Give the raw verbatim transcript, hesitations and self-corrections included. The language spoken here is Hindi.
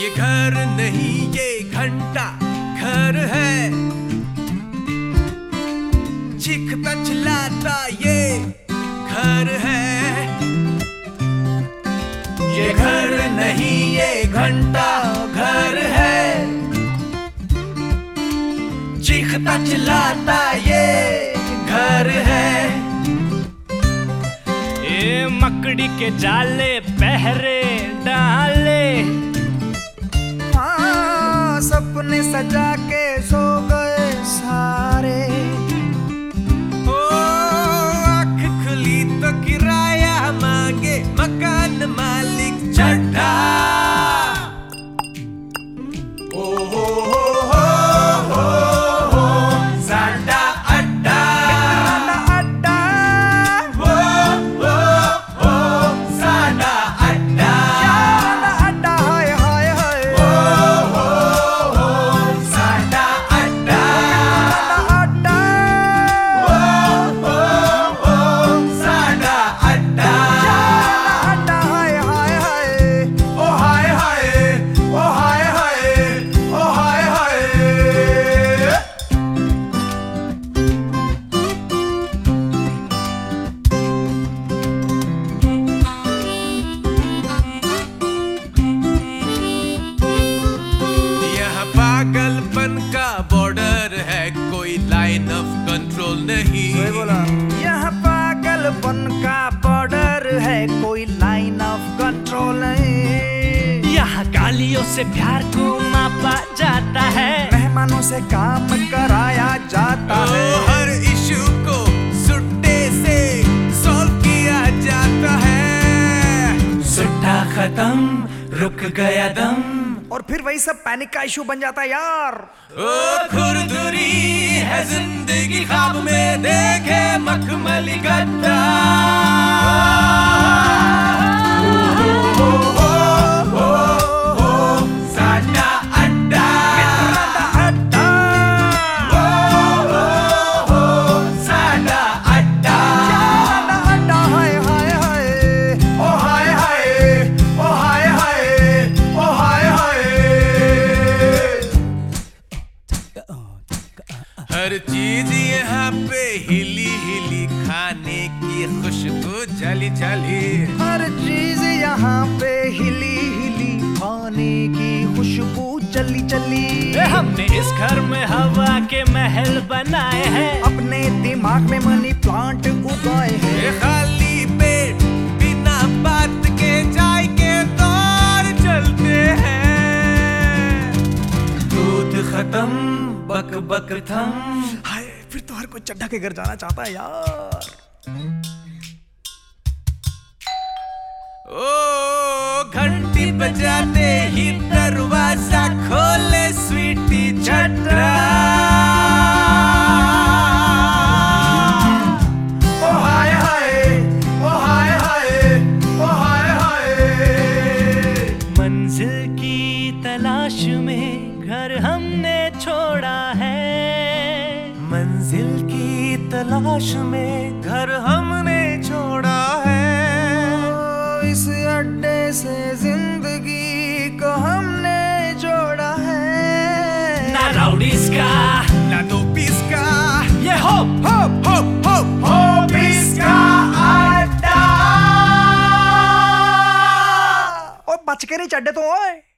ये घर नहीं ये घंटा घर है, चीखता चिल्लाता ये घर है। ये घर नहीं ये घंटा घर है, चीखता चिल्लाता ये घर है। ये मकड़ी के जाले पहरे डाले, हाँ सपने सजा के सो गए सारे। ओ आँख खुली तो किराया मांगे मकान मालिक चढ़ा। ओ हो हो हो हो हो साडा अड्डा अड्डा हो हो हो साडा अड्डा अड्डा हाय हाय हाय हो हो हो साडा अड्डा अड्डा हो हो हो साडा अड्डा अड्डा हाय हाय हाय ओ हाय हाय ओ हाय हाय ओ हाय हाय। यहाँ पागलपन का बॉर्डर है, कोई लाइन ऑफ कंट्रोल नहीं। यहाँ पागलपन का बॉर्डर है, कोई लाइन ऑफ कंट्रोल नहीं। यहाँ गालियों से प्यार को मापा जाता है, मेहमानों से काम कराया जाता ओ, है। हर इशू को सुट्टे से सॉल्व किया जाता है। सुट्टा खत्म रुक गया दम, और फिर वही सब पैनिक का इशू बन जाता है यार। ओ खुरदुरी है जिंदगी, ख्वाब में देखे मखमली गद्दा। ओ, ओ, ओ, ओ, ओ, साडा अड्डा। अड्डा ओ, ओ, ओ, साडा अड्डा। अड्डा हाय हाय हाय ओ हाय हाय ओ हाय हाय ओ हाय हाय। हर चीज यहाँ पे हिली हिली, खाने की खुशबू जली जली। हर चीज यहाँ पे हिली हिली, खाने की खुशबू चली चली। ए, हमने इस घर में हवा के महल बनाए हैं, अपने दिमाग में मनी प्लांट उगाए हैं। ये खाली पेट बिना बात के चाय के दौर चलते हैं। दूध खत्म बक बक थम। हाय फिर तो हर कोई चड्ढा के घर जाना चाहता है यार। ओ घंटी बजाते ही दरवाजा खोले स्वीटी चड्ढा। ओ हाय हाय ओ हाय हाय ओ हाय हाय। मंजिल की तलाश में घर हमने छोड़ा है, मंजिल की तलाश में घर हमने छोड़ा है। इस अड्डे से जिंदगी को हमने जोड़ा है। ना राउडीज का ना दो पीस का, ये होप होप होप होप होप इसका अड्डा। और बच के नहीं चड्डे तो ओए।